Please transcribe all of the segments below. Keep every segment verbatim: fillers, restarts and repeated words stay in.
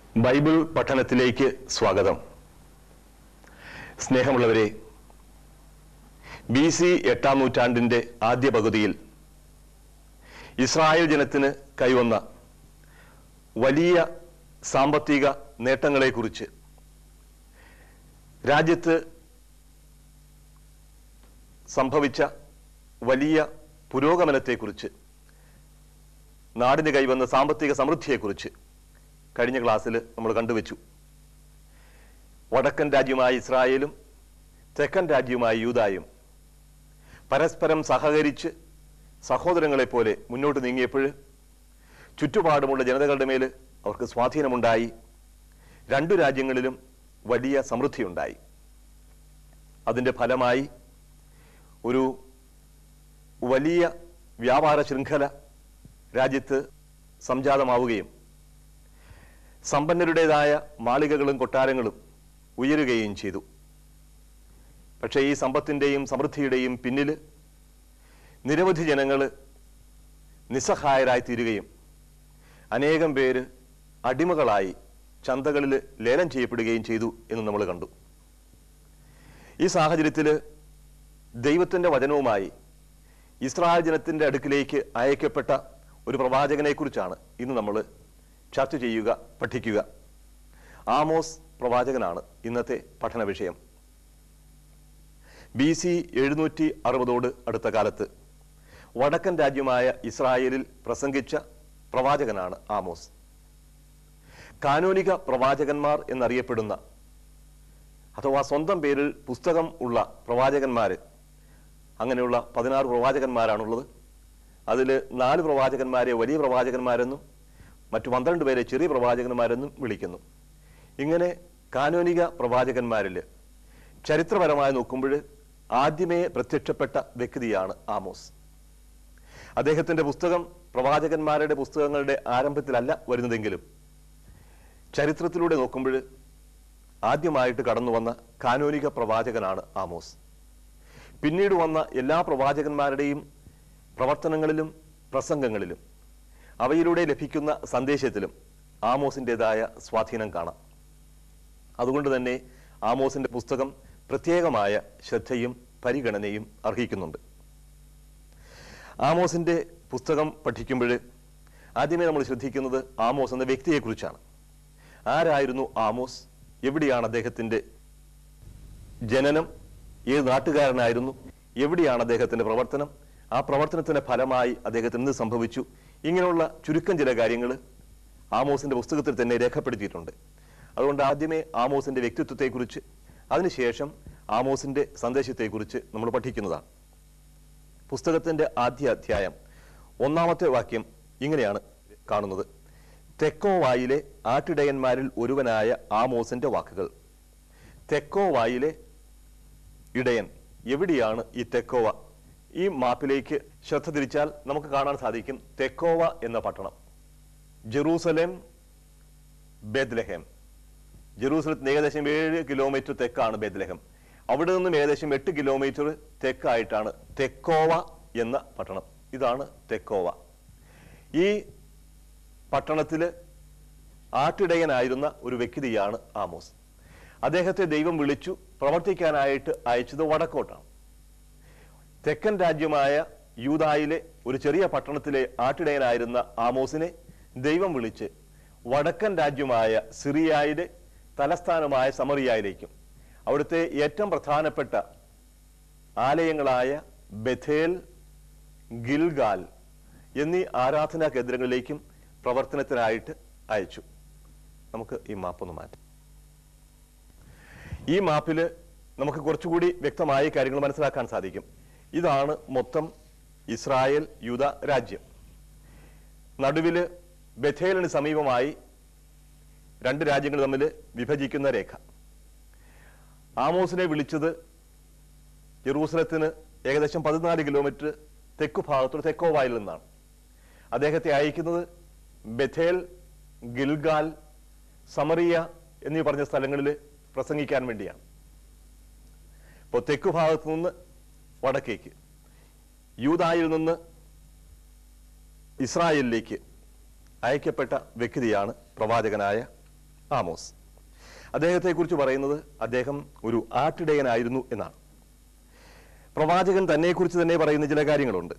Bible പഠനത്തിലേക്ക് സ്വാഗതം. സ്നേഹമുള്ളവരെ, ബി സി എട്ടാം നൂറ്റാണ്ടിന്റെ ആദ്യ പകുതിയിൽ ഇസ്രായേൽ ജനത്തിന് കൈവന്ന വലിയ സാമ്പത്തിക നേട്ടങ്ങളെക്കുറിച്ച്, രാജ്യത്ത് സംഭവിച്ച വലിയ പുരോഗമനത്തെക്കുറിച്ച്, നാടിന് കൈവന്ന സാമ്പത്തിക സമൃദ്ധിയെക്കുറിച്ച് കഴിഞ്ഞ ക്ലാസ്സിൽ നമ്മൾ കണ്ടുവച്ചു. വടക്കൻ രാജ്യമായ ഇസ്രായേലും തെക്കൻ രാജ്യമായ യൂദായും പരസ്പരം സഹകരിച്ച് സഹോദരങ്ങളെപ്പോലെ മുന്നോട്ട് നീങ്ങിയപ്പോൾ ചുറ്റുപാടുമുള്ള ജനതകളുടെ മേൽ അവർക്ക് സ്വാധീനമുണ്ടായി. രണ്ടു രാജ്യങ്ങളിലും വലിയ സമൃദ്ധിയുണ്ടായി. അതിൻ്റെ ഫലമായി ഒരു വലിയ വ്യാപാര ശൃംഖല രാജ്യത്ത് സംജാതമാവുകയും സമ്പന്നരുടേതായ മാളികകളും കൊട്ടാരങ്ങളും ഉയരുകയും ചെയ്തു. പക്ഷേ ഈ സമ്പത്തിൻ്റെയും സമൃദ്ധിയുടെയും പിന്നിൽ നിരവധി ജനങ്ങൾ നിസ്സഹായരായി തീരുകയും അനേകം പേര് അടിമകളായി ചന്തകളിൽ ലേലം ചെയ്യപ്പെടുകയും ചെയ്തു എന്ന് നമ്മൾ കണ്ടു. ഈ സാഹചര്യത്തിൽ ദൈവത്തിൻ്റെ വചനവുമായി ഇസ്രായേൽ ജനത്തിൻ്റെ അടുക്കിലേക്ക് അയക്കപ്പെട്ട ഒരു പ്രവാചകനെക്കുറിച്ചാണ് ഇന്ന് നമ്മൾ ചർച്ച ചെയ്യുക, പഠിക്കുക. ആമോസ് പ്രവാചകനാണ് ഇന്നത്തെ പഠന വിഷയം. ബി സി എഴുന്നൂറ്റി അറുപതോട് അടുത്ത കാലത്ത് വടക്കൻ രാജ്യമായ ഇസ്രായേലിൽ പ്രസംഗിച്ച പ്രവാചകനാണ് ആമോസ്. കാനോനിക പ്രവാചകന്മാർ എന്നറിയപ്പെടുന്ന, അഥവാ സ്വന്തം പേരിൽ പുസ്തകം ഉള്ള പ്രവാചകന്മാർ, അങ്ങനെയുള്ള പതിനാറ് പ്രവാചകന്മാരാണുള്ളത്. അതിൽ നാല് പ്രവാചകന്മാരെ വലിയ പ്രവാചകന്മാരെന്നും മറ്റു പന്ത്രണ്ട് പേരെ ചെറിയ പ്രവാചകന്മാരെന്നും വിളിക്കുന്നു. ഇങ്ങനെ കാനോനിക പ്രവാചകന്മാരിൽ ചരിത്രപരമായി നോക്കുമ്പോൾ ആദ്യമേ പ്രത്യക്ഷപ്പെട്ട വ്യക്തിയാണ് ആമോസ്. അദ്ദേഹത്തിൻ്റെ പുസ്തകം പ്രവാചകന്മാരുടെ പുസ്തകങ്ങളുടെ ആരംഭത്തിലല്ല വരുന്നതെങ്കിലും ചരിത്രത്തിലൂടെ നോക്കുമ്പോൾ ആദ്യമായിട്ട് കടന്നു വന്ന കാനോനിക പ്രവാചകനാണ് ആമോസ്. പിന്നീട് വന്ന എല്ലാ പ്രവാചകന്മാരുടെയും പ്രവർത്തനങ്ങളിലും പ്രസംഗങ്ങളിലും അവയിലൂടെ ലഭിക്കുന്ന സന്ദേശത്തിലും ആമോസിൻ്റെതായ സ്വാധീനം കാണാം. അതുകൊണ്ട് തന്നെ ആമോസിൻ്റെ പുസ്തകം പ്രത്യേകമായ ശ്രദ്ധയും പരിഗണനയും അർഹിക്കുന്നുണ്ട്. ആമോസിൻ്റെ പുസ്തകം പഠിക്കുമ്പോൾ ആദ്യമേ നമ്മൾ ശ്രദ്ധിക്കുന്നത് ആമോസ് എന്ന വ്യക്തിയെക്കുറിച്ചാണ്. ആരായിരുന്നു ആമോസ്? എവിടെയാണ് അദ്ദേഹത്തിൻ്റെ ജനനം? ഏത് നാട്ടുകാരനായിരുന്നു? എവിടെയാണ് അദ്ദേഹത്തിൻ്റെ പ്രവർത്തനം? ആ പ്രവർത്തനത്തിൻ്റെ ഫലമായി അദ്ദേഹത്തിന് എന്ത് സംഭവിച്ചു? ഇങ്ങനെയുള്ള ചുരുക്കം ചില കാര്യങ്ങൾ ആമോസിൻ്റെ പുസ്തകത്തിൽ തന്നെ രേഖപ്പെടുത്തിയിട്ടുണ്ട്. അതുകൊണ്ട് ആദ്യമേ ആമോസിൻ്റെ വ്യക്തിത്വത്തെക്കുറിച്ച്, അതിനുശേഷം ആമോസിൻ്റെ സന്ദേശത്തെക്കുറിച്ച് നമ്മൾ പഠിക്കുന്നതാണ്. പുസ്തകത്തിൻ്റെ ആദ്യ അധ്യായം ഒന്നാമത്തെ വാക്യം ഇങ്ങനെയാണ് കാണുന്നത്: തെക്കോവായിലെ ആട്ടിടയന്മാരിൽ ഒരുവനായ ആമോസിൻ്റെ വാക്കുകൾ. തെക്കോവായിലെ ഇടയൻ. എവിടെയാണ് ഈ തെക്കോവ? ഈ മാപ്പിലേക്ക് ശ്രദ്ധ തിരിച്ചാൽ നമുക്ക് കാണാൻ സാധിക്കും തെക്കോവ എന്ന പട്ടണം. ജെറൂസലേം, ബേത്ലഹേം. ജെറൂസലത്തിന് ഏകദേശം ഏഴ് കിലോമീറ്റർ തെക്കാണ് ബേത്ലഹേം. അവിടെ നിന്നും ഏകദേശം എട്ട് കിലോമീറ്റർ തെക്കായിട്ടാണ് തെക്കോവ എന്ന പട്ടണം. ഇതാണ് തെക്കോവ. ഈ പട്ടണത്തിൽ ആട്ടിടയനായിരുന്ന ഒരു വ്യക്തിയാണ് ആമോസ്. അദ്ദേഹത്തെ ദൈവം വിളിച്ചു പ്രവർത്തിക്കാനായിട്ട് അയച്ചത് വടക്കോട്ടാണ്. തെക്കൻ രാജ്യമായ യൂദായിലെ ഒരു ചെറിയ പട്ടണത്തിലെ ആട്ടിടയനായിരുന്ന ആമോസിനെ ദൈവം വിളിച്ച് വടക്കൻ രാജ്യമായ സിറിയയിലെ തലസ്ഥാനമായ സമറിയയിലേക്കും അവിടുത്തെ ഏറ്റവും പ്രധാനപ്പെട്ട ആലയങ്ങളായ ബഥേൽ, ഗിൽഗാൽ എന്നീ ആരാധനാ കേന്ദ്രങ്ങളിലേക്കും പ്രവർത്തനത്തിനായിട്ട് അയച്ചു. നമുക്ക് ഈ മാപ്പൊന്ന് മാറ്റാം. ഈ മാപ്പിൽ നമുക്ക് കുറച്ചുകൂടി വ്യക്തമായ കാര്യങ്ങൾ മനസ്സിലാക്കാൻ സാധിക്കും. ഇതാണ് മൊത്തം ഇസ്രായേൽ യൂദ രാജ്യം. നടുവിൽ ബഥേലിന് സമീപമായി രണ്ട് രാജ്യങ്ങൾ തമ്മിൽ വിഭജിക്കുന്ന രേഖ. ആമോസിനെ വിളിച്ചത് ജെറൂസലത്തിന് ഏകദേശം പതിനാല് കിലോമീറ്റർ തെക്കു ഭാഗത്തുള്ള തെക്കോവായിൽ നിന്നാണ്. അദ്ദേഹത്തെ അയക്കുന്നത് ബഥേൽ, ഗിൽഗാൽ, സമറിയ എന്നീ പറഞ്ഞ സ്ഥലങ്ങളിൽ പ്രസംഗിക്കാൻ വേണ്ടിയാണ്. ഇപ്പോൾ തെക്കു ഭാഗത്തു നിന്ന് വടക്കേക്ക്, യൂദായിൽ നിന്ന് ഇസ്രായേലിലേക്ക് അയക്കപ്പെട്ട വ്യക്തിയാണ് പ്രവാചകനായ ആമോസ്. അദ്ദേഹത്തെക്കുറിച്ച് പറയുന്നത് അദ്ദേഹം ഒരു ആട്ടിടയനായിരുന്നു എന്നാണ്. പ്രവാചകൻ തന്നെക്കുറിച്ച് തന്നെ പറയുന്ന ചില കാര്യങ്ങളുണ്ട്.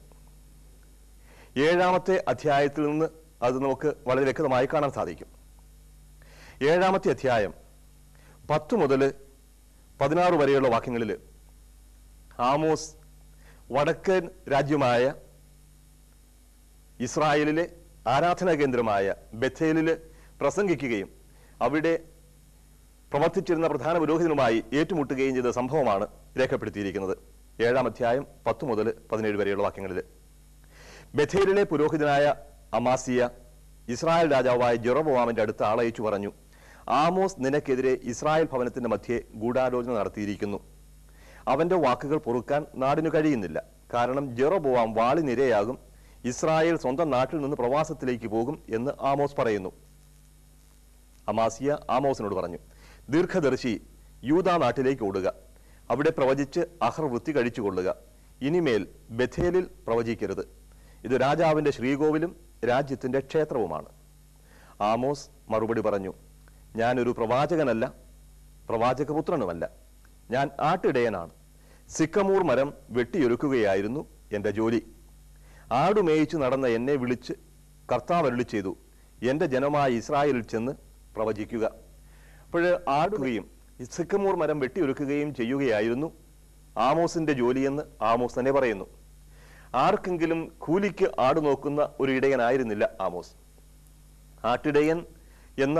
ഏഴാമത്തെ അധ്യായത്തിൽ നിന്ന് അത് നമുക്ക് വളരെ വ്യക്തമായി കാണാൻ സാധിക്കും. ഏഴാമത്തെ അധ്യായം പത്ത് മുതൽ പതിനാറ് വരെയുള്ള വാക്യങ്ങളിൽ ആമോസ് വടക്കൻ രാജ്യമായ ഇസ്രായേലിലെ ആരാധനാ കേന്ദ്രമായ ബഥേലിൽ പ്രസംഗിക്കുകയും അവിടെ പ്രവർത്തിച്ചിരുന്ന പ്രധാന പുരോഹിതനുമായി ഏറ്റുമുട്ടുകയും ചെയ്ത സംഭവമാണ് രേഖപ്പെടുത്തിയിരിക്കുന്നത്. ഏഴാം അധ്യായം പത്ത് മുതൽ പതിനേഴ് വരെയുള്ള വാക്യങ്ങളിൽ ബഥേലിലെ പുരോഹിതനായ അമാസിയ ഇസ്രായേൽ രാജാവായ ജെറൊബോവാമിന്റെ അടുത്ത് ആളയച്ചു പറഞ്ഞു, ആമോസ് നിനക്കെതിരെ ഇസ്രായേൽ ഭവനത്തിന്റെ മധ്യേ ഗൂഢാലോചന നടത്തിയിരിക്കുന്നു. അവന്റെ വാക്കുകൾ പൊറുക്കാൻ നാടിനു കഴിയുന്നില്ല. കാരണം ജെറൊബോവാം വാളിനിരയാകും, ഇസ്രായേൽ സ്വന്തം നാട്ടിൽ നിന്ന് പ്രവാസത്തിലേക്ക് പോകും എന്ന് ആമോസ് പറയുന്നു. അമാസിയ ആമോസിനോട് പറഞ്ഞു, ദീർഘദർശി യൂദാ നാട്ടിലേക്ക് ഓടുക, അവിടെ പ്രവചിച്ച് അഹർ വൃത്തി കഴിച്ചുകൊള്ളുക. ഇനിമേൽ ബഥേലിൽ പ്രവചിക്കരുത്. ഇത് രാജാവിന്റെ ശ്രീകോവിലും രാജ്യത്തിന്റെ ക്ഷേത്രവുമാണ്. ആമോസ് മറുപടി പറഞ്ഞു, ഞാനൊരു പ്രവാചകനല്ല, പ്രവാചകപുത്രനുമല്ല. ഞാൻ ആട്ടിടയനാണ്. സിക്കമൂർ മരം വെട്ടിയൊരുക്കുകയായിരുന്നു എൻ്റെ ജോലി. ആടുമേയിച്ചു നടന്ന എന്നെ വിളിച്ച് കർത്താവ് അരുളി ചെയ്തു, എൻ്റെ ജനമായ ഇസ്രായേലിൽ ചെന്ന് പ്രവചിക്കുക. അപ്പോൾ ആടുകയും സിക്കമൂർ മരം വെട്ടിയൊരുക്കുകയും ചെയ്യുകയായിരുന്നു ആമോസിന്റെ ജോലിയെന്ന് ആമോസ് തന്നെ പറയുന്നു. ആർക്കെങ്കിലും കൂലിക്ക് ആട് നോക്കുന്ന ഒരു ഇടയനായിരുന്നില്ല ആമോസ്. ആട്ടിടയൻ എന്ന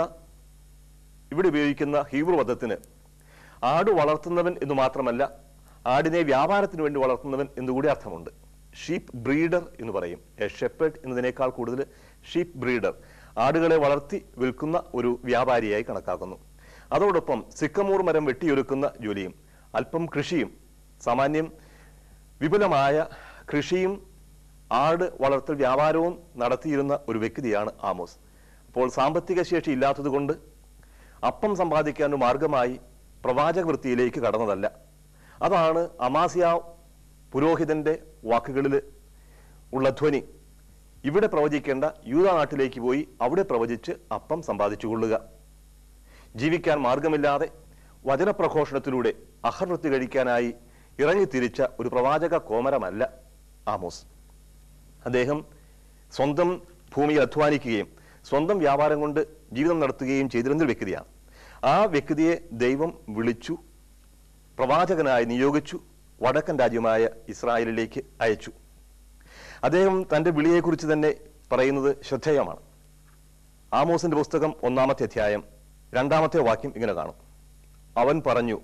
ഇവിടെ ഉപയോഗിക്കുന്ന ഹീബ്രു പദത്തിന് ആട് വളർത്തുന്നവൻ എന്ന് മാത്രമല്ല, ആടിനെ വ്യാപാരത്തിന് വേണ്ടി വളർത്തുന്നവൻ എന്നുകൂടി അർത്ഥമുണ്ട്. ഷീപ്പ് ബ്രീഡർ എന്ന് പറയും. എ ഷെപ്പേർഡ് എന്നതിനേക്കാൾ കൂടുതൽ ഷീപ്പ് ബ്രീഡർ, ആടുകളെ വളർത്തി വിൽക്കുന്ന ഒരു വ്യാപാരിയായി കണക്കാക്കുന്നു. അതോടൊപ്പം സിക്കമൂർ മരം വെട്ടിയൊരുക്കുന്ന ജോലിയും അല്പം കൃഷിയും, സാമാന്യം വിപുലമായ കൃഷിയും ആട് വളർത്തൽ വ്യാപാരവും നടത്തിയിരുന്ന ഒരു വ്യക്തിയാണ് ആമോസ്. അപ്പോൾ സാമ്പത്തിക ശേഷി ഇല്ലാത്തത് കൊണ്ട് അപ്പം സമ്പാദിക്കാൻ മാർഗമായി പ്രവാചക വൃത്തിയിലേക്ക് കടന്നതല്ല. അതാണ് അമാസിയ പുരോഹിതന്റെ വാക്കുകളിൽ ഉള്ള ധ്വനി. ഇവിടെ പ്രവചിക്കേണ്ട യൂദാ നാട്ടിലേക്ക് പോയി അവിടെ പ്രവചിച്ച് അപ്പം സമ്പാദിച്ചു കൊള്ളുക. ജീവിക്കാൻ മാർഗമില്ലാതെ വചനപ്രഘോഷണത്തിലൂടെ അഹർവൃത്തി കഴിക്കാനായി ഇറങ്ങിത്തിരിച്ച ഒരു പ്രവാചക കോമരമല്ല ആമോസ്. അദ്ദേഹം സ്വന്തം ഭൂമിയിൽ അധ്വാനിക്കുകയും സ്വന്തം വ്യാപാരം കൊണ്ട് ജീവിതം നടത്തുകയും ചെയ്തിരുന്ന വ്യക്തിയാണ്. ആ വ്യക്തിയെ ദൈവം വിളിച്ചു, പ്രവാചകനായി നിയോഗിച്ചു, വടക്കൻ രാജ്യമായ ഇസ്രായേലിലേക്ക് അയച്ചു. അദ്ദേഹം തൻ്റെ വിളിയെക്കുറിച്ച് തന്നെ പറയുന്നത് ശ്രദ്ധേയമാണ്. ആമോസിന്റെ പുസ്തകം ഒന്നാമത്തെ അധ്യായം രണ്ടാമത്തെ വാക്യം ഇങ്ങനെ കാണും. അവൻ പറഞ്ഞു,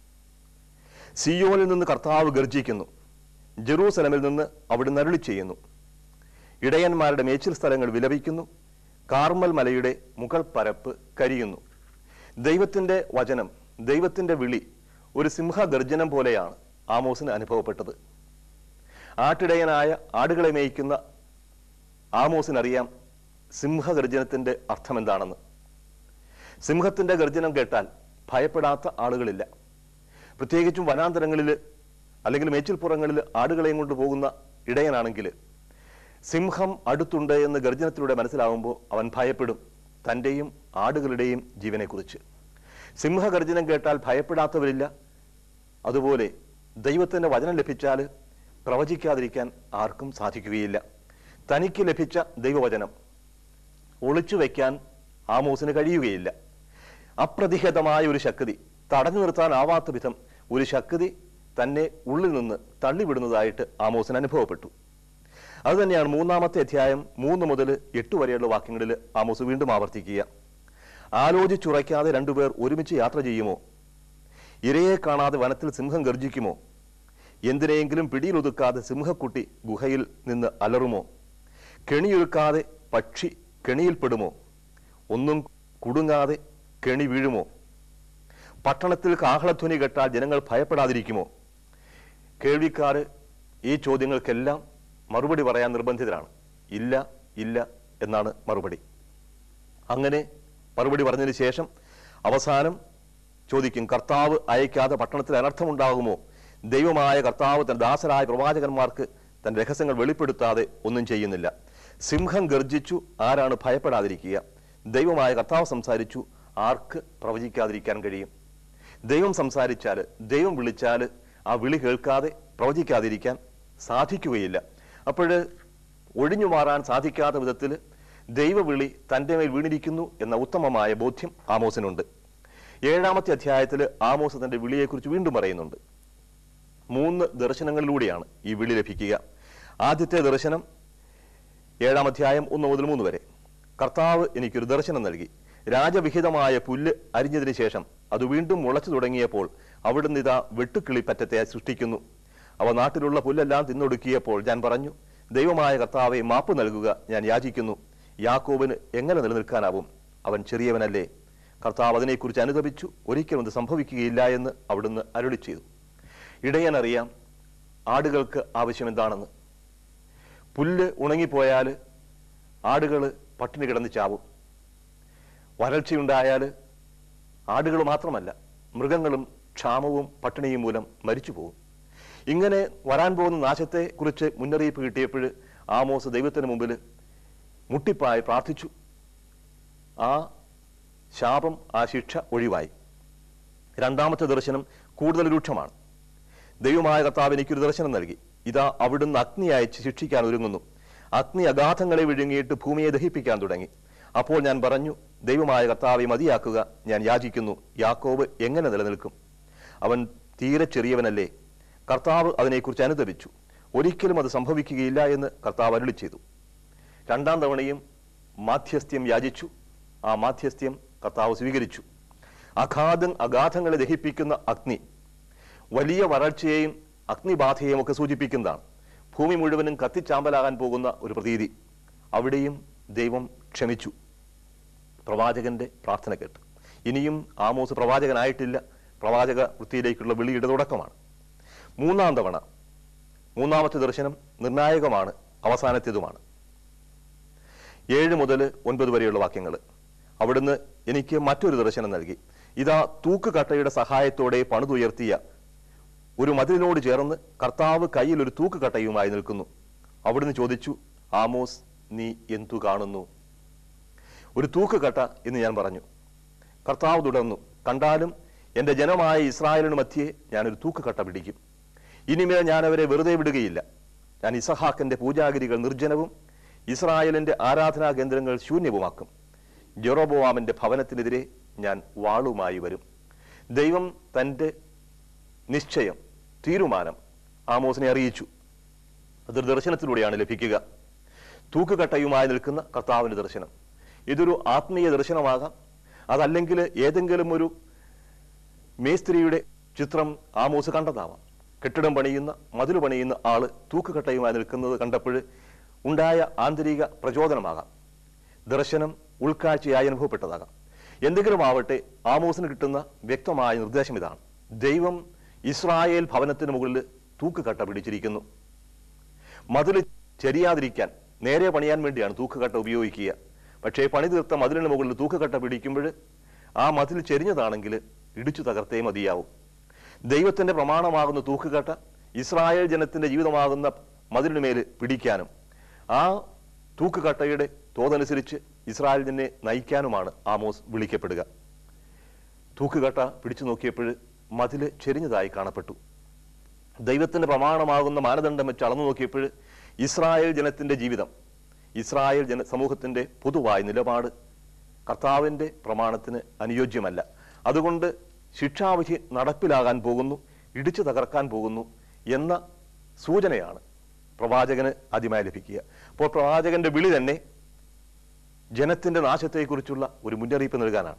സിയോനിൽ നിന്ന് കർത്താവ് ഗർജിക്കുന്നു, ജെറൂസലമിൽ നിന്ന് അവിടുന്ന് അരുളി ചെയ്യുന്നു. ഇടയന്മാരുടെ മേച്ചിൽ സ്ഥലങ്ങൾ വിലപിക്കുന്നു, കാർമൽ മലയുടെ മുകൾ പരപ്പ് കരിയുന്നു. ദൈവത്തിന്റെ വചനം, ദൈവത്തിന്റെ വിളി ഒരു സിംഹഗർജനം പോലെയാണ് ആമോസിന് അനുഭവപ്പെട്ടത്. ആട്ടിടയനായ ആടുകളെ മേയ്ക്കുന്ന ആമോസിനറിയാം സിംഹഗർജനത്തിന്റെ അർത്ഥം എന്താണെന്ന്. സിംഹത്തിന്റെ ഗർജനം കേട്ടാൽ ഭയപ്പെടാത്ത ആളുകളില്ല. പ്രത്യേകിച്ചും വനാന്തരങ്ങളിൽ അല്ലെങ്കിൽ മേച്ചിൽപ്പുറങ്ങളിൽ ആടുകളെയും കൊണ്ട് പോകുന്ന ഇടയനാണെങ്കിൽ സിംഹം അടുത്തുണ്ട് എന്ന് ഗർജനത്തിലൂടെ മനസ്സിലാവുമ്പോൾ അവൻ ഭയപ്പെടും, തൻ്റെയും ആടുകളുടെയും ജീവനെക്കുറിച്ച്. സിംഹഗർജനം കേട്ടാൽ ഭയപ്പെടാത്തവരില്ല. അതുപോലെ ദൈവത്തിൻ്റെ വചനം ലഭിച്ചാൽ പ്രവചിക്കാതിരിക്കാൻ ആർക്കും സാധിക്കുകയില്ല. തനിക്ക് ലഭിച്ച ദൈവവചനം ഒളിച്ചു വയ്ക്കാൻ ആമോസിന് കഴിയുകയില്ല. അപ്രതിഹതമായ ഒരു ശക്തി, തടഞ്ഞു നിർത്താനാവാത്ത വിധം ഒരു ശക്തി തന്നെ ഉള്ളിൽ നിന്ന് തള്ളിവിടുന്നതായിട്ട് ആമോസിന് അനുഭവപ്പെട്ടു. അതുതന്നെയാണ് മൂന്നാമത്തെ അധ്യായം മൂന്ന് മുതൽ എട്ട് വരെയുള്ള വാക്യങ്ങളിൽ ആമോസ് വീണ്ടും ആവർത്തിക്കുക. ആലോചിച്ചുറയ്ക്കാതെ രണ്ടുപേർ ഒരുമിച്ച് യാത്ര ചെയ്യുമോ? ഇരയെ കാണാതെ വനത്തിൽ സിംഹം ഗർജിക്കുമോ? എന്തിനെയെങ്കിലും പിടിയിലൊതുക്കാതെ സിംഹക്കുട്ടി ഗുഹയിൽ നിന്ന് അലറുമോ? കെണിയൊരുക്കാതെ പക്ഷി കെണിയിൽപ്പെടുമോ? ഒന്നും കുടുങ്ങാതെ കെണി വീഴുമോ? പട്ടണത്തിൽ കാഹളധ്വനി കേട്ടാൽ ജനങ്ങൾ ഭയപ്പെടാതിരിക്കുമോ? കേൾവിക്കാർ ഈ ചോദ്യങ്ങൾക്കെല്ലാം മറുപടി പറയാൻ നിർബന്ധിതരാണ്. ഇല്ല, ഇല്ല എന്നാണ് മറുപടി. അങ്ങനെ മറുപടി പറഞ്ഞതിന് ശേഷം അവസാനം ചോദിക്കും, കർത്താവ് അയക്കാതെ പട്ടണത്തിൽ അനർത്ഥമുണ്ടാകുമോ? ദൈവമായ കർത്താവ് തന്റെ ദാസരായ പ്രവാചകന്മാർക്ക് തന്റെ രഹസ്യങ്ങൾ വെളിപ്പെടുത്താതെ ഒന്നും ചെയ്യുന്നില്ല. സിംഹം ഗർജിച്ചു, ആരാണ് ഭയപ്പെടാതിരിക്കുക? ദൈവമായ കർത്താവ് സംസാരിച്ചു, ആർക്ക് പ്രവചിക്കാതിരിക്കാൻ കഴിയും? ദൈവം സംസാരിച്ചാൽ, ദൈവം വിളിച്ചാൽ ആ വിളി കേൾക്കാതെ പ്രവചിക്കാതിരിക്കാൻ സാധിക്കുകയില്ല. അപ്പോൾ ഒഴിഞ്ഞു മാറാൻ സാധിക്കാത്ത വിധത്തിൽ ദൈവവിളി തൻ്റെ മേൽ വീണിരിക്കുന്നു എന്ന ഉത്തമമായ ബോധ്യം ആമോസിനുണ്ട്. ഏഴാമത്തെ അധ്യായത്തിൽ ആമോസ് തൻ്റെ വിളിയെക്കുറിച്ച് വീണ്ടും പറയുന്നുണ്ട്. മൂന്ന് ദർശനങ്ങളിലൂടെയാണ് ഈ വിളി ലഭിക്കുക. ആദ്യത്തെ ദർശനം ഏഴാം അധ്യായം ഒന്ന് മുതൽ മൂന്ന് വരെ. കർത്താവ് എനിക്കൊരു ദർശനം നൽകി. രാജവിഹിതമായ പുല്ല് അരിഞ്ഞതിന് ശേഷം അത് വീണ്ടും മുളച്ചു തുടങ്ങിയപ്പോൾ അവിടുന്ന് ഇതാ വെട്ടുക്കിളിപ്പറ്റത്തെ സൃഷ്ടിക്കുന്നു. അവ നാട്ടിലുള്ള പുല്ലെല്ലാം തിന്നൊടുക്കിയപ്പോൾ ഞാൻ പറഞ്ഞു, ദൈവമായ കർത്താവെ, മാപ്പ് നൽകുക, ഞാൻ യാചിക്കുന്നു. യാക്കോബിന് എങ്ങനെ നിലനിൽക്കാനാവും? അവൻ ചെറിയവനല്ലേ? കർത്താവ് അതിനെക്കുറിച്ച് അനുതപിച്ചു. ഒരിക്കലും അത് സംഭവിക്കുകയില്ല എന്ന് അവിടുന്ന് അരുളി ചെയ്തു. ഇടയനറിയാം ആടുകൾക്ക് ആവശ്യം എന്താണെന്ന്. പുല്ല് ഉണങ്ങിപ്പോയാൽ ആടുകൾ പട്ടിണി കിടന്ന് ചാവും. വരൾച്ചയുണ്ടായാൽ ആടുകൾ മാത്രമല്ല, മൃഗങ്ങളും ക്ഷാമവും പട്ടിണിയും മൂലം മരിച്ചു പോകും. ഇങ്ങനെ വരാൻ പോകുന്ന നാശത്തെ കുറിച്ച് മുന്നറിയിപ്പ് കിട്ടിയപ്പോൾ ആമോസ് ദൈവത്തിന് മുമ്പിൽ മുട്ടിപ്പായി പ്രാർത്ഥിച്ചു. ആ ശാപം, ആ ശിക്ഷ ഒഴിവായി. രണ്ടാമത്തെ ദർശനം കൂടുതൽ രൂക്ഷമാണ്. ദൈവമായ കർത്താവ് എനിക്കൊരു ദർശനം നൽകി. ഇതാ അവിടുന്ന് അഗ്നി അയച്ച് ശിക്ഷിക്കാൻ ഒരുങ്ങുന്നു. അഗ്നി അഗാധങ്ങളെ വിഴുങ്ങിയിട്ട് ഭൂമിയെ ദഹിപ്പിക്കാൻ തുടങ്ങി. അപ്പോൾ ഞാൻ പറഞ്ഞു, ദൈവമായ കർത്താവെ, മതിയാക്കുക, ഞാൻ യാചിക്കുന്നു. യാക്കോബ് എങ്ങനെ നിലനിൽക്കും? അവൻ തീരെ ചെറിയവനല്ലേ? കർത്താവ് അതിനെക്കുറിച്ച് അനുതപിച്ചു. ഒരിക്കലും അത് സംഭവിക്കുകയില്ല എന്ന് കർത്താവ് അരുളി ചെയ്തു. രണ്ടാം തവണയും മാധ്യസ്ഥ്യം യാചിച്ചു. ആ മാധ്യസ്ഥ്യം കർത്താവ് സ്വീകരിച്ചു. അഗാധം അഗാധങ്ങളെ ദഹിപ്പിക്കുന്ന അഗ്നി വലിയ വരൾച്ചയെയും അഗ്നിബാധയെയും ഒക്കെ സൂചിപ്പിക്കുന്നതാണ്. ഭൂമി മുഴുവനും കത്തിച്ചാമ്പലാകാൻ പോകുന്ന ഒരു പ്രതീതി. അവിടെയും ദൈവം ക്ഷമിച്ചു. പ്രവാചകന്റെ പ്രാർത്ഥന കേട്ടു. ഇനിയും ആമോസ് പ്രവാചകനായിട്ടില്ല. പ്രവാചക വൃത്തിയിലേക്കുള്ള വിളിയുടെ തുടക്കമാണ്. മൂന്നാം തവണ, മൂന്നാമത്തെ ദർശനം നിർണായകമാണ്, അവസാനത്തേതുമാണ്. ഏഴ് മുതൽ ഒൻപത് വരെയുള്ള വാക്യങ്ങൾ. അവിടുന്ന് എനിക്ക് മറ്റൊരു ദർശനം നൽകി. ഇതാ തൂക്കുകട്ടയുടെ സഹായത്തോടെ പണിതുയർത്തിയ ഒരു മതിലിനോട് ചേർന്ന് കർത്താവ് കയ്യിൽ ഒരു തൂക്കുകട്ടയുമായി നിൽക്കുന്നു. അവിടുന്ന് ചോദിച്ചു, ആമോസ്, നീ എന്തു കാണുന്നു? ഒരു തൂക്കുകട്ട എന്ന് ഞാൻ പറഞ്ഞു. കർത്താവ് തുടർന്നു, കണ്ടാലും എൻ്റെ ജനമായ ഇസ്രായേലിന് മധ്യേ ഞാനൊരു തൂക്കുകട്ട പിടിക്കും. ഇനിമേൽ ഞാൻ അവരെ വെറുതെ വിടുകയില്ല. ഞാൻ ഇസഹാക്കിന്റെ പൂജാഗിരികൾ നിർജ്ജനവും ഇസ്രായേലിന്റെ ആരാധനാ കേന്ദ്രങ്ങൾ ശൂന്യവുമാക്കും. ജെറോബോവാമിന്റെ ഭവനത്തിനെതിരെ ഞാൻ വാളുമായി വരും. ദൈവം തൻ്റെ നിശ്ചയം, തീരുമാനം ആമോസിനെ അറിയിച്ചു. അതൊരു ദർശനത്തിലൂടെയാണ് ലഭിക്കുക. തൂക്കുകട്ടയുമായി നിൽക്കുന്ന കർത്താവിന്റെ ദർശനം. ഇതൊരു ആത്മീയ ദർശനമാകാം. അതല്ലെങ്കിൽ ഏതെങ്കിലും ഒരു മേസ്ത്രിയുടെ ചിത്രം ആമോസ് കണ്ടതാവാം. കെട്ടിടം പണിയുന്ന, മതിൽ പണിയുന്ന ആള് തൂക്കുകട്ടയുമായി നിൽക്കുന്നത് കണ്ടപ്പോൾ ഉണ്ടായ ആന്തരിക പ്രചോദനമാകാം. ദർശനം ഉൾക്കാഴ്ചയായി അനുഭവപ്പെട്ടതാകാം. എന്തെങ്കിലും ആവട്ടെ, ആമോസിന് കിട്ടുന്ന വ്യക്തമായ നിർദ്ദേശം ഇതാണ്: ദൈവം ഇസ്രായേൽ ഭവനത്തിന് മുകളിൽ തൂക്കുകട്ട പിടിച്ചിരിക്കുന്നു. മതിൽ ചെരിയാതിരിക്കാൻ, നേരെ പണിയാൻ വേണ്ടിയാണ് തൂക്കുകട്ട ഉപയോഗിക്കുക. പക്ഷേ പണി തീർത്ത മതിലിന് മുകളിൽ തൂക്കുകട്ട പിടിക്കുമ്പോൾ ആ മതിൽ ചെരിഞ്ഞതാണെങ്കിൽ ഇടിച്ചു തകർത്തേ മതിയാവും. ദൈവത്തിന്റെ പ്രമാണമാകുന്ന തൂക്കുകട്ട ഇസ്രായേൽ ജനത്തിന്റെ ജീവിതമാകുന്ന മതിലിനുമേൽ പിടിക്കാനും ആ തൂക്കുകട്ടയുടെ തോതനുസരിച്ച് ഇസ്രായേലിനെ നയിക്കാനുമാണ് ആമോസ് വിളിക്കപ്പെടുക. തൂക്കുകട്ട പിടിച്ചു നോക്കിയപ്പോൾ മതില് ചെരിഞ്ഞതായി കാണപ്പെട്ടു. ദൈവത്തിന്റെ പ്രമാണമാകുന്ന മാനദണ്ഡം വെച്ച് അളന്നു നോക്കിയപ്പോൾ ഇസ്രായേൽ ജനത്തിന്റെ ജീവിതം, ഇസ്രായേൽ ജന സമൂഹത്തിന്റെ പൊതുവായ നിലപാട് കർത്താവിന്റെ പ്രമാണത്തിന് അനുയോജ്യമല്ല. അതുകൊണ്ട് ശിക്ഷാവിധി നടപ്പിലാകാൻ പോകുന്നു, ഇടിച്ചു തകർക്കാൻ പോകുന്നു എന്ന സൂചനയാണ് പ്രവാചകന് ആദ്യമായി ലഭിക്കുക. അപ്പോൾ പ്രവാചകന്റെ വിളി തന്നെ ജനത്തിന്റെ നാശത്തെക്കുറിച്ചുള്ള ഒരു മുന്നറിയിപ്പ് നൽകാനാണ്.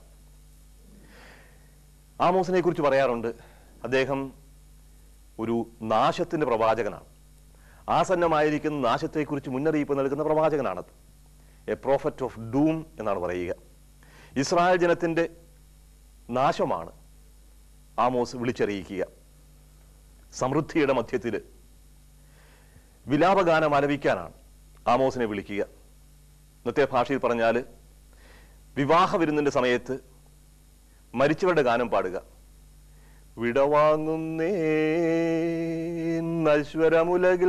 ആമോസിനെ കുറിച്ച് പറയാറുണ്ട്, അദ്ദേഹം ഒരു നാശത്തിന്റെ പ്രവാചകനാണ്. ആസന്നമായിരിക്കുന്ന നാശത്തെക്കുറിച്ച് മുന്നറിയിപ്പ് നൽകുന്ന പ്രവാചകനാണത്. എ പ്രോഫറ്റ് ഓഫ് ഡൂം എന്നാണ് പറയുക. ഇസ്രായേൽ ജനത്തിന്റെ നാശമാണ് ആമോസ് വിളിച്ചറിയിക്കുക. സമൃദ്ധിയുടെ മധ്യത്തിൽ വിലാപഗാനം ആലപിക്കാനാണ് ആമോസിനെ വിളിക്കുക. ഇന്നത്തെ ഭാഷയിൽ പറഞ്ഞാൽ വിവാഹ വിരുന്നിന്റെ സമയത്ത് മരിച്ചവരുടെ ഗാനം പാടുക. വിടവാങ്ങുന്നേ നശ്വരമുലകിൽ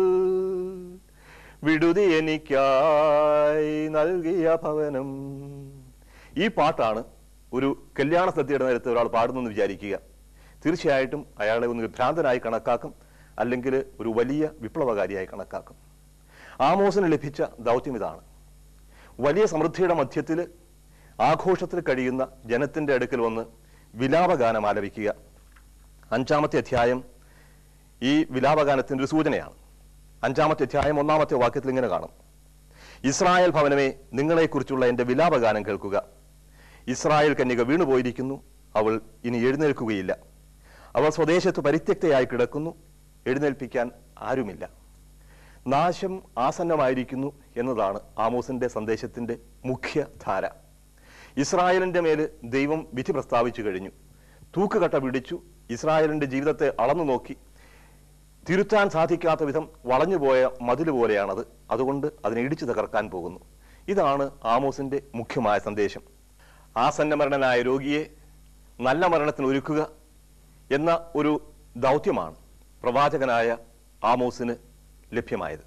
വിടുതി എനിക്കായി നൽകിയ ഭവനം. ഈ പാട്ടാണ് ഒരു കല്യാണ സദ്യയുടെ നേരത്ത് ഒരാൾ പാടുന്നു എന്ന് വിചാരിക്കുക. തീർച്ചയായിട്ടും അയാളെ ഒന്ന് ഭ്രാന്തനായി കണക്കാക്കും, അല്ലെങ്കിൽ ഒരു വലിയ വിപ്ലവകാരിയായി കണക്കാക്കും. ആമോസിന് ലഭിച്ച ദൗത്യം ഇതാണ്. വലിയ സമൃദ്ധിയുടെ മധ്യത്തിൽ ആഘോഷത്തിൽ കഴിയുന്ന ജനത്തിന്റെ അടുക്കൽ വന്ന് വിലാപഗാനം ആലപിക്കുക. അഞ്ചാമത്തെ അധ്യായം ഈ വിലാപഗാനത്തിന്റെ ഒരു സൂചനയാണ്. അഞ്ചാമത്തെ അധ്യായം ഒന്നാമത്തെ വാക്യത്തിൽ ഇങ്ങനെ കാണും: ഇസ്രായേൽ ഭവനമേ, നിങ്ങളെക്കുറിച്ചുള്ള എൻ്റെ വിലാപഗാനം കേൾക്കുക. ഇസ്രായേൽ കന്യക വീണുപോയിരിക്കുന്നു, അവൾ ഇനി എഴുന്നേൽക്കുകയില്ല. അവൾ സ്വദേശത്ത് പരിത്യക്തയായി കിടക്കുന്നു, എഴുന്നേൽപ്പിക്കാൻ ആരുമില്ല. നാശം ആസന്നമായിരിക്കുന്നു എന്നതാണ് ആമോസിന്റെ സന്ദേശത്തിന്റെ മുഖ്യ ധാര. ഇസ്രായേലിന്റെ മേല് ദൈവം വിധി പ്രസ്താവിച്ചു കഴിഞ്ഞു. തൂക്കുകട്ട പിടിച്ചു. ഇസ്രായേലിന്റെ ജീവിതത്തെ അളന്നു നോക്കി തിരുത്താൻ സാധിക്കാത്ത വിധം വളഞ്ഞുപോയ മതിൽ പോലെയാണത്. അതുകൊണ്ട് അതിനെ ഇടിച്ചു തകർക്കാൻ പോകുന്നു. ഇതാണ് ആമോസിന്റെ മുഖ്യമായ സന്ദേശം. ആസന്നമരണനായ രോഗിയെ നല്ല മരണത്തിന് ഒരുക്കുക എന്ന ഒരു ദൗത്യമാണ് പ്രവാചകനായ ആമോസിന് ലഭ്യമായത്.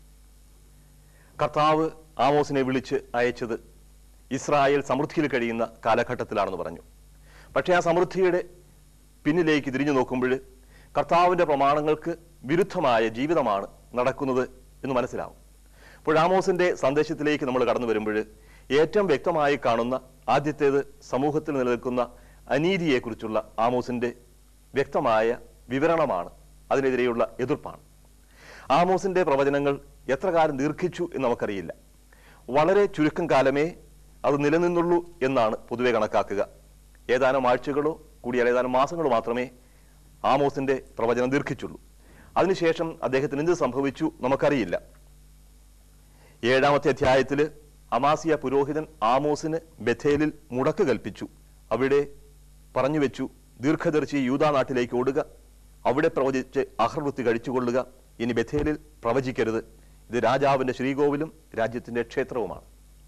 കർത്താവ് ആമോസിനെ വിളിച്ച് അയച്ചത് ഇസ്രായേൽ സമൃദ്ധിയിൽ കഴിയുന്ന കാലഘട്ടത്തിലാണെന്ന് പറഞ്ഞു. പക്ഷേ ആ സമൃദ്ധിയുടെ പിന്നിലേക്ക് തിരിഞ്ഞു നോക്കുമ്പോൾ കർത്താവിൻ്റെ പ്രമാണങ്ങൾക്ക് വിരുദ്ധമായ ജീവിതമാണ് നടക്കുന്നത് എന്ന് മനസ്സിലാവും. അപ്പോൾ ആമോസിന്റെ സന്ദേശത്തിലേക്ക് നമ്മൾ കടന്നു വരുമ്പോൾ ഏറ്റവും വ്യക്തമായി കാണുന്ന ആദ്യത്തേത് സമൂഹത്തിൽ നിലനിൽക്കുന്ന അനീതിയെക്കുറിച്ചുള്ള ആമോസിന്റെ വ്യക്തമായ വിവരണമാണ്. അതിനെതിരെയുള്ള എതിർപ്പാണ്. ആമോസിന്റെ പ്രവചനങ്ങൾ എത്ര കാലം ദീർഘിച്ചു എന്ന് നമുക്കറിയില്ല. വളരെ ചുരുക്കം കാലമേ അത് നിലനിന്നുള്ളൂ എന്നാണ് പൊതുവെ കണക്കാക്കുക. ഏതാനും ആഴ്ചകളോ കൂടിയാൽ ഏതാനും മാസങ്ങളോ മാത്രമേ ആമോസിന്റെ പ്രവചനം ദീർഘിച്ചുള്ളൂ. അതിനുശേഷം അദ്ദേഹത്തിന് എന്ത് സംഭവിച്ചു നമുക്കറിയില്ല. ഏഴാമത്തെ അധ്യായത്തിൽ അമാസിയ പുരോഹിതൻ ആമോസിന് ബഥേലിൽ മുടക്ക് കൽപ്പിച്ചു. അവിടെ പറഞ്ഞു വെച്ചു, ദീർഘദർശി യൂദാ നാട്ടിലേക്ക് ഓടുക, അവിടെ പ്രവചിച്ച് അഹർവൃത്തി കഴിച്ചുകൊള്ളുക, ഇനി ബഥേലിൽ പ്രവചിക്കരുത്, ഇത് രാജാവിന്റെ ശ്രീകോവിലും രാജ്യത്തിന്റെ ക്ഷേത്രവുമാണ്.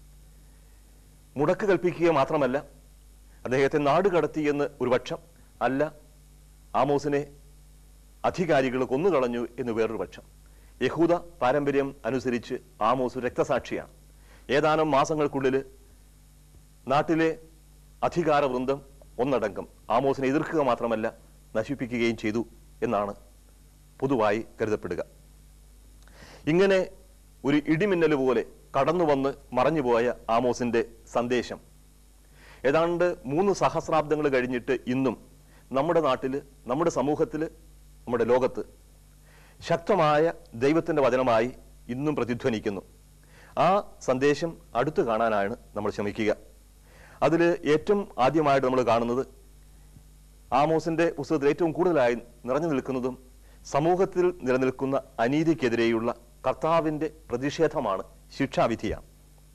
മുടക്ക് കൽപ്പിക്കുക മാത്രമല്ല, അദ്ദേഹത്തെ നാടുകടത്തി എന്ന് ഒരു പക്ഷം, അല്ല ആമോസിനെ അധികാരികൾ കൊന്നുകളഞ്ഞു എന്ന് വേറൊരു പക്ഷം. യഹൂദ പാരമ്പര്യം അനുസരിച്ച് ആമോസ് രക്തസാക്ഷിയാണ്. ഏതാനും മാസങ്ങൾക്കുള്ളിൽ നാട്ടിലെ അധികാര വൃന്ദം ഒന്നടങ്കം ആമോസിനെ എതിർക്കുക മാത്രമല്ല നശിപ്പിക്കുകയും ചെയ്തു എന്നാണ് പൊതുവായി കരുതപ്പെടുക. ഇങ്ങനെ ഒരു ഇടിമിന്നൽ പോലെ കടന്നു വന്ന് മറഞ്ഞുപോയ ആമോസിന്റെ സന്ദേശം ഏതാണ്ട് മൂന്ന് സഹസ്രാബ്ദങ്ങൾ കഴിഞ്ഞിട്ട് ഇന്നും നമ്മുടെ നാട്ടിൽ, നമ്മുടെ സമൂഹത്തിൽ, നമ്മുടെ ലോകത്ത് ശക്തമായ ദൈവത്തിന്റെ വചനമായി ഇന്നും പ്രതിധ്വനിക്കുന്നു. ആ സന്ദേശം അടുത്തു കാണാനാണ് നമ്മൾ ശ്രമിക്കുക. അതിൽ ഏറ്റവും ആദ്യമായിട്ട് നമ്മൾ കാണുന്നത് ആമോസിന്റെ പുസ്തകത്തിൽ ഏറ്റവും കൂടുതലായി നിറഞ്ഞു നിൽക്കുന്നതും സമൂഹത്തിൽ നിലനിൽക്കുന്ന അനീതിക്കെതിരെയുള്ള കർത്താവിന്റെ പ്രതിഷേധമാണ്, ശിക്ഷാവിധിയാണ്.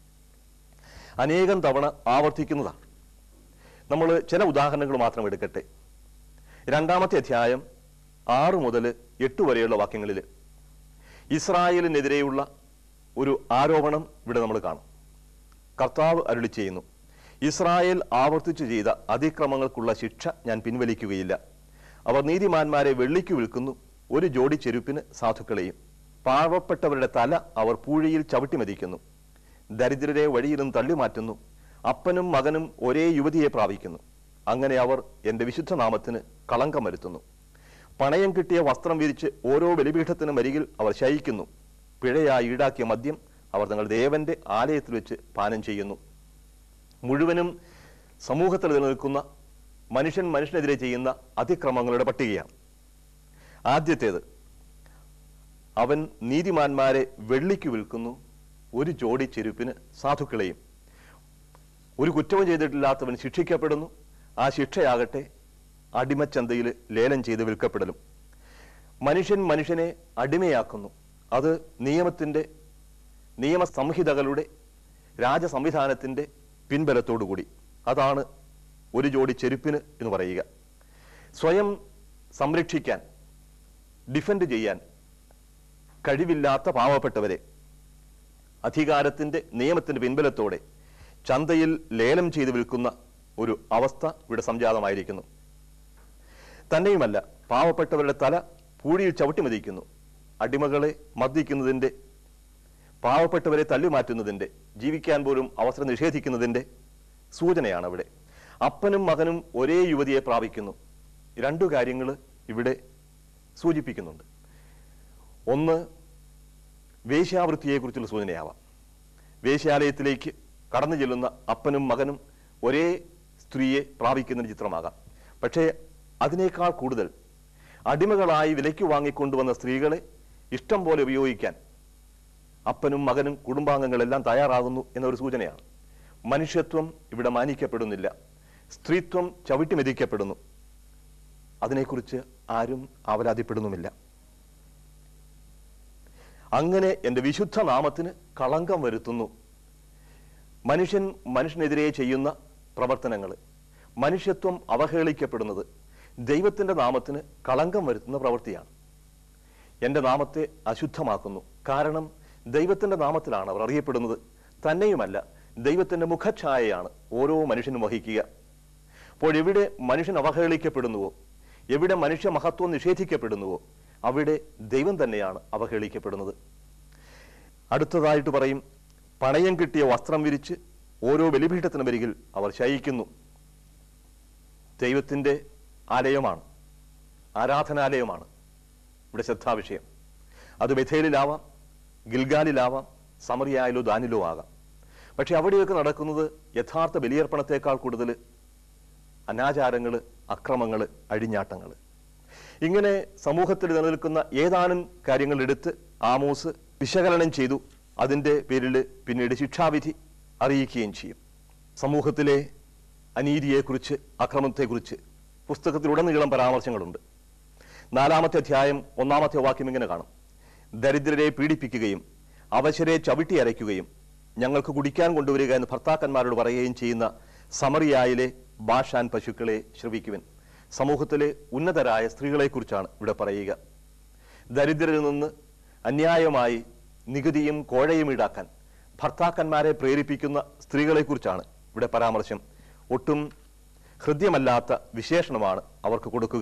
അനേകം തവണ ആവർത്തിക്കുന്നതാണ്. നമ്മൾ ചില ഉദാഹരണങ്ങൾ മാത്രം എടുക്കട്ടെ. രണ്ടാമത്തെ അധ്യായം ആറ് മുതൽ എട്ട് വരെയുള്ള വാക്യങ്ങളിൽ ഇസ്രായേലിനെതിരെയുള്ള ഒരു ആരോപണം ഇവിടെ നമ്മൾ കാണും. കർത്താവ് അരുളി ചെയ്യുന്നു, ഇസ്രായേൽ ആവർത്തിച്ചു ചെയ്ത അതിക്രമങ്ങൾക്കുള്ള ശിക്ഷ ഞാൻ പിൻവലിക്കുകയില്ല. അവർ നീതിമാന്മാരെ വെള്ളിക്കു വിൽക്കുന്നു, ഒരു ജോഡി ചെരുപ്പിന് സാധുക്കളെയും. പാവപ്പെട്ടവരുടെ തല അവർ പൂഴിയിൽ ചവിട്ടിമതിക്കുന്നു. ദരിദ്രരെ വഴിയിലും തള്ളിമാറ്റുന്നു. അപ്പനും മകനും ഒരേ യുവതിയെ പ്രാപിക്കുന്നു. അങ്ങനെ അവർ എൻ്റെ വിശുദ്ധ നാമത്തിന് കളങ്കം വരുത്തുന്നു. പണയം കിട്ടിയ വസ്ത്രം വിരിച്ച് ഓരോ ബലിപീഠത്തിനും അരികിൽ അവർ ശയിക്കുന്നു. പിഴയായി ഈടാക്കിയ മദ്യം അവർ തങ്ങൾ ദേവന്റെ ആലയത്തിൽ വെച്ച് പാനം ചെയ്യുന്നു. മുഴുവനും സമൂഹത്തിൽ നിലനിൽക്കുന്ന മനുഷ്യൻ മനുഷ്യനെതിരെ ചെയ്യുന്ന അതിക്രമങ്ങളുടെ പട്ടികയാണ്. ആദ്യത്തേത്, അവൻ നീതിമാന്മാരെ വെള്ളിക്ക് വിൽക്കുന്നു, ഒരു ജോഡി ചെരുപ്പിന് സാധുക്കളെയും. ഒരു കുറ്റവും ചെയ്തിട്ടില്ലാത്തവൻ ശിക്ഷിക്കപ്പെടുന്നു. ആ ശിക്ഷയാകട്ടെ അടിമച്ചന്തയിൽ ലേലം ചെയ്ത് വിൽക്കപ്പെടലും. മനുഷ്യൻ മനുഷ്യനെ അടിമയാക്കുന്നു. അത് നിയമത്തിന്റെ, നിയമസംഹിതകളുടെ, രാജസംവിധാനത്തിന്റെ പിൻബലത്തോടുകൂടി. അതാണ് ഒരു ജോഡി ചെരുപ്പിന് എന്ന് പറയുക. സ്വയം സംരക്ഷിക്കാൻ, ഡിഫെൻഡ് ചെയ്യാൻ കഴിവില്ലാത്ത പാവപ്പെട്ടവരെ അധികാരത്തിന്റെ, നിയമത്തിന്റെ പിൻബലത്തോടെ ചന്തയിൽ ലേലം ചെയ്ത് വിൽക്കുന്ന ഒരു അവസ്ഥ ഇവിടെ സംജാതമായിരിക്കുന്നു. തന്നെയുമല്ല, പാവപ്പെട്ടവരുടെ തല പൂഴിയിൽ ചവിട്ടി മതിക്കുന്നു. അടിമകളെ മർദ്ദിക്കുന്നതിൻ്റെ, പാവപ്പെട്ടവരെ തള്ളിമാറ്റുന്നതിൻ്റെ, ജീവിക്കാൻ പോലും അവസരം നിഷേധിക്കുന്നതിൻ്റെ സൂചനയാണ് അവിടെ. അപ്പനും മകനും ഒരേ യുവതിയെ പ്രാപിക്കുന്നു. രണ്ടു കാര്യങ്ങൾ ഇവിടെ സൂചിപ്പിക്കുന്നുണ്ട്. ഒന്ന്, വേശ്യാവൃത്തിയെക്കുറിച്ചുള്ള സൂചനയാവാം. വേശ്യാലയത്തിലേക്ക് കടന്നു ചെല്ലുന്ന അപ്പനും മകനും ഒരേ സ്ത്രീയെ പ്രാപിക്കുന്ന ചിത്രമാകാം. പക്ഷേ അതിനേക്കാൾ കൂടുതൽ അടിമകളായി വിലയ്ക്ക് വാങ്ങിക്കൊണ്ടുവന്ന സ്ത്രീകളെ ഇഷ്ടം പോലെ ഉപയോഗിക്കാൻ അപ്പനും മകനും കുടുംബാംഗങ്ങളെല്ലാം തയ്യാറാകുന്നു എന്നൊരു സൂചനയാണ്. മനുഷ്യത്വം ഇവിടെ മാനിക്കപ്പെടുന്നില്ല, സ്ത്രീത്വം ചവിട്ടിമെതിക്കപ്പെടുന്നു. അതിനെക്കുറിച്ച് ആരും ആവലാതിപ്പെടുന്നുമില്ല. അങ്ങനെ എൻ്റെ വിശുദ്ധ നാമത്തിന് കളങ്കം വരുത്തുന്നു. മനുഷ്യൻ മനുഷ്യനെതിരെ ചെയ്യുന്ന പ്രവർത്തനങ്ങൾ, മനുഷ്യത്വം അവഹേളിക്കപ്പെടുന്നത് ദൈവത്തിൻ്റെ നാമത്തിന് കളങ്കം വരുത്തുന്ന പ്രവൃത്തിയാണ്. എൻ്റെ നാമത്തെ അശുദ്ധമാക്കുന്നു. കാരണം ദൈവത്തിൻ്റെ നാമത്തിലാണ് അവർ അറിയപ്പെടുന്നത്. തന്നെയുമല്ല, ദൈവത്തിൻ്റെ മുഖഛായയാണ് ഓരോ മനുഷ്യനും വഹിക്കുക. അപ്പോൾ എവിടെ മനുഷ്യൻ അവഹേളിക്കപ്പെടുന്നുവോ, എവിടെ മനുഷ്യ മഹത്വം നിഷേധിക്കപ്പെടുന്നുവോ, അവിടെ ദൈവം തന്നെയാണ് അവഹേളിക്കപ്പെടുന്നത്. അടുത്തതായിട്ട് പറയും, പണയം കിട്ടിയ വസ്ത്രം വിരിച്ച് ഓരോ ബലിപീഠത്തിന് വരികിൽ അവർ ശയിക്കുന്നു. ദൈവത്തിൻ്റെ ആലയമാണ്, ആരാധനാലയമാണ് ഇവിടെ ശ്രദ്ധാവിഷയം. അത് ബഥേലിലാവാം, ഗിൽഗാലിലാവാം, സമറിയായിലോ ദാനിലോ ആകാം. പക്ഷെ അവിടെയൊക്കെ നടക്കുന്നത് യഥാർത്ഥ ബലിയർപ്പണത്തെക്കാൾ കൂടുതൽ അനാചാരങ്ങൾ, അക്രമങ്ങൾ, അഴിഞ്ഞാട്ടങ്ങൾ. ഇങ്ങനെ സമൂഹത്തിൽ നിലനിൽക്കുന്ന ഏതാനും കാര്യങ്ങൾ എടുത്ത് ആമോസ് വിശകലനം ചെയ്തു. അതിൻ്റെ പേരിൽ പിന്നീട് ശിക്ഷാവിധി അറിയിക്കുകയും ചെയ്യും. സമൂഹത്തിലെ അനീതിയെക്കുറിച്ച്, അക്രമത്തെക്കുറിച്ച് പുസ്തകത്തിലുടനീളം പരാമർശങ്ങളുണ്ട്. നാലാമത്തെ അധ്യായം ഒന്നാമത്തെ വാക്യം ഇങ്ങനെ കാണും: ദരിദ്രരെ പീഡിപ്പിക്കുകയും അവശരെ ചവിട്ടി അരയ്ക്കുകയും ഞങ്ങൾക്ക് കുടിക്കാൻ കൊണ്ടുവരിക എന്ന് ഭർത്താക്കന്മാരോട് പറയുകയും ചെയ്യുന്ന സമറിയായിലെ ബാഷാൻ പശുക്കളെ ശ്രവിക്കുവിൻ. സമൂഹത്തിലെ ഉന്നതരായ സ്ത്രീകളെക്കുറിച്ചാണ് ഇവിടെ പറയുക. ദരിദ്രരിൽ നിന്ന് അന്യായമായി നികുതിയും കോഴയും ഈടാക്കാൻ ഭർത്താക്കന്മാരെ പ്രേരിപ്പിക്കുന്ന സ്ത്രീകളെക്കുറിച്ചാണ് ഇവിടെ പരാമർശം. ഒട്ടും ഹൃദ്യമല്ലാത്ത വിശേഷണമാണ് അവർക്ക് കൊടുക്കുക.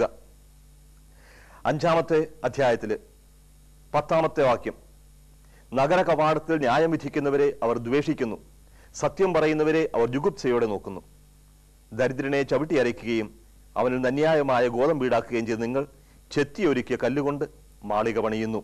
അഞ്ചാമത്തെ അധ്യായത്തിൽ പത്താമത്തെ വാക്യം: നഗര കവാടത്തിൽ ന്യായം വിധിക്കുന്നവരെ അവർ ദ്വേഷിക്കുന്നു, സത്യം പറയുന്നവരെ അവർ ജുഗുപ്സയോടെ നോക്കുന്നു. ദരിദ്രനെ ചവിട്ടി അരയ്ക്കുകയും അവനിൽ അന്യായമായ ഗോതമ്പ് ഈടാക്കുകയും ചെയ്ത് നിങ്ങൾ ചെത്തിയൊരുക്കിയ കല്ലുകൊണ്ട് മാളിക പണിയുന്നു.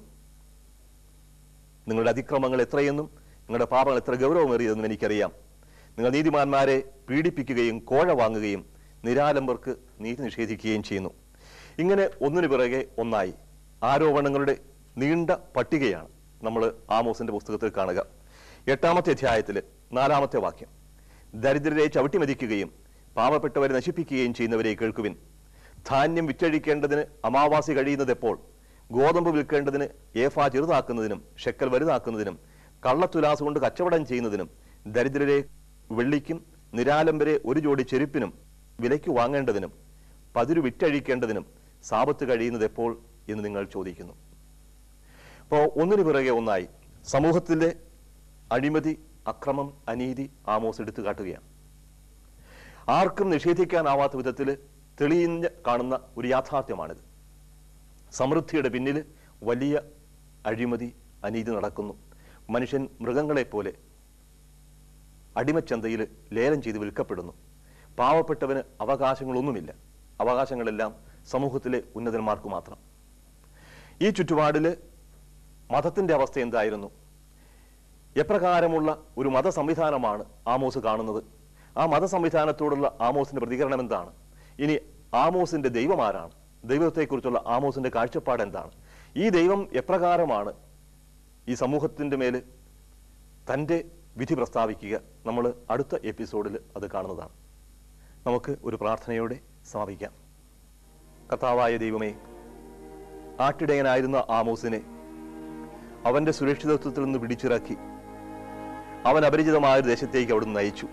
നിങ്ങളുടെ അതിക്രമങ്ങൾ എത്രയെന്നും നിങ്ങളുടെ പാപങ്ങൾ എത്ര ഗൗരവമേറിയതെന്നും എനിക്കറിയാം. നിങ്ങൾ നീതിമാന്മാരെ പീഡിപ്പിക്കുകയും കോഴ വാങ്ങുകയും നിരാലംബർക്ക് നീതി നിഷേധിക്കുകയും ചെയ്യുന്നു. ഇങ്ങനെ ഒന്നിനു പിറകെ ഒന്നായി ആരോപണങ്ങളുടെ നീണ്ട പട്ടികയാണ് നമ്മൾ ആമോസിന്റെ പുസ്തകത്തിൽ കാണുക. എട്ടാമത്തെ അധ്യായത്തിൽ നാലാമത്തെ വാക്യം: ദരിദ്രരെ ചവിട്ടിമതിക്കുകയും പാവപ്പെട്ടവരെ നശിപ്പിക്കുകയും ചെയ്യുന്നവരെ കേൾക്കുവിൻ. ധാന്യം വിറ്റഴിക്കേണ്ടതിന് അമാവാസി കഴിയുന്നത് എപ്പോൾ? ഗോതമ്പ് വിൽക്കേണ്ടതിന് ഏഫാ ചെറുതാക്കുന്നതിനും ഷെക്കൽ വലുതാക്കുന്നതിനും കള്ളത്തുലാസ് കൊണ്ട് കച്ചവടം ചെയ്യുന്നതിനും ദരിദ്രരെ വെള്ളിക്കും നിരാലംബരെ ഒരു ജോഡി ചെരുപ്പിനും വിലയ്ക്ക് വാങ്ങേണ്ടതിനും പതിരു വിറ്റഴിക്കേണ്ടതിനും സാപത്ത് കഴിയുന്നത് എപ്പോൾ എന്ന് നിങ്ങൾ ചോദിക്കുന്നു. അപ്പോൾ ഒന്നിനു പിറകെ ഒന്നായി സമൂഹത്തിലെ അഴിമതി, അക്രമം, അനീതി ആമോസ് എടുത്തു കാട്ടുകയാണ്. ആർക്കും നിഷേധിക്കാനാവാത്ത വിധത്തിൽ തെളിഞ്ഞ് കാണുന്ന ഒരു യാഥാർത്ഥ്യമാണിത്. സമൃദ്ധിയുടെ പിന്നിൽ വലിയ അഴിമതി, അനീതി നടക്കുന്നു. മനുഷ്യൻ മൃഗങ്ങളെപ്പോലെ അടിമച്ചന്തയിൽ ലേലം ചെയ്ത് വിൽക്കപ്പെടുന്നു. പാവപ്പെട്ടവന് അവകാശങ്ങളൊന്നുമില്ല. അവകാശങ്ങളെല്ലാം സമൂഹത്തിലെ ഉന്നതന്മാർക്ക് മാത്രം. ഈ ചുറ്റുപാടിൽ മതത്തിൻ്റെ അവസ്ഥ എന്തായിരുന്നു? എപ്രകാരമുള്ള ഒരു മത സംവിധാനമാണ് ആമോസ് കാണുന്നത്? ആ മത സംവിധാനത്തോടുള്ള ആമോസിന്റെ പ്രതികരണം എന്താണ്? ഇനി ആമോസിന്റെ ദൈവം ആരാണ്? ദൈവത്തെക്കുറിച്ചുള്ള ആമോസിന്റെ കാഴ്ചപ്പാട് എന്താണ്? ഈ ദൈവം എപ്രകാരമാണ് ഈ സമൂഹത്തിൻ്റെ മേൽ തൻ്റെ വിധി പ്രസ്താവിക്കുക? നമ്മൾ അടുത്ത എപ്പിസോഡിൽ അത് കാണുന്നതാണ്. നമുക്ക് ഒരു പ്രാർത്ഥനയോടെ സമാപിക്കാം. കർത്താവായ ദൈവമേ, ആട്ടിടയനായിരുന്ന ആമോസിനെ അവന്റെ സുരക്ഷിതത്വത്തിൽ നിന്ന് പിടിച്ചിറക്കി അവൻ അപരിചിതമായ ഒരു ദേശത്തേക്ക് അവിടുന്ന് നയിച്ചു.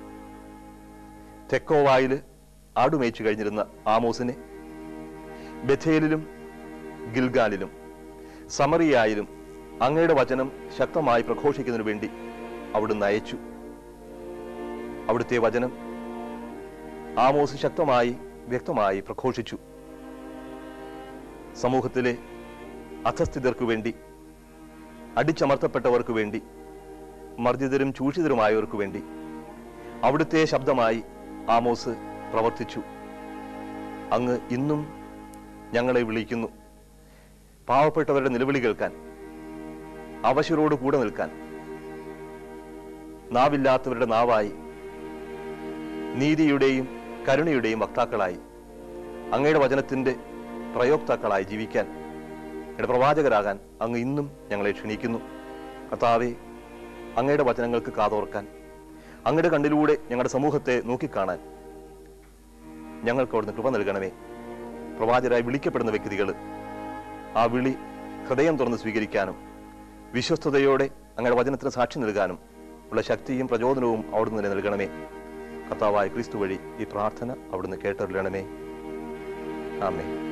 തെക്കോവായിൽ ആടുമേച്ചു കഴിഞ്ഞിരുന്ന ആമോസിനെ ബഥേലിലും ഗിൽഗാലിലും സമറിയായിലും അങ്ങയുടെ വചനം ശക്തമായി പ്രഘോഷിക്കുന്നതിനു വേണ്ടി അവിടുന്ന് അയച്ചു. അവിടുത്തെ വചനം ആമോസ് ശക്തമായി വ്യക്തമായി പ്രഘോഷിച്ചു. സമൂഹത്തിലെ അധസ്ഥിതർക്കു വേണ്ടി, അടിച്ചമർത്തപ്പെട്ടവർക്ക് വേണ്ടി, മർദ്ദിതരും ചൂഷിതരുമായവർക്ക് വേണ്ടി അവിടുത്തെ ശബ്ദമായി ആമോസ് പ്രവർത്തിച്ചു. അങ്ങ് ഇന്നും ഞങ്ങളെ വിളിക്കുന്നു. പാവപ്പെട്ടവരുടെ നിലവിളി കേൾക്കാൻ, അവശരോട് കൂടെ നിൽക്കാൻ, നാവില്ലാത്തവരുടെ നാവായി, നീതിയുടെയും കരുണയുടെയും വക്താക്കളായി, അങ്ങയുടെ വചനത്തിന്റെ പ്രയോക്താക്കളായി ജീവിക്കാൻ, അങ്ങയുടെ പ്രവാചകരാകാൻ അങ്ങ് ഇന്നും ഞങ്ങളെ ക്ഷണിക്കുന്നു. കർത്താവേ, അങ്ങയുടെ വചനങ്ങൾക്ക് കാതോർക്കാൻ, അങ്ങയുടെ കണ്ണിലൂടെ ഞങ്ങളുടെ സമൂഹത്തെ നോക്കിക്കാണാൻ ഞങ്ങൾക്ക് അവിടുന്ന് കൃപ നൽകണമേ. പ്രവാചകരായി വിളിക്കപ്പെടുന്ന വ്യക്തികൾ ആ വിളി ഹൃദയം തുറന്ന് സ്വീകരിക്കാനും വിശ്വസ്തയോടെ അങ്ങയുടെ വചനത്തിന് സാക്ഷി നൽകാനും ഉള്ള ശക്തിയും പ്രചോദനവും അവിടുന്ന് തന്നെ നൽകണമേ. കർത്താവായ ക്രിസ്തു വഴി ഈ പ്രാർത്ഥന അവിടുന്ന് കേട്ടറിയണമേ. ആമേൻ.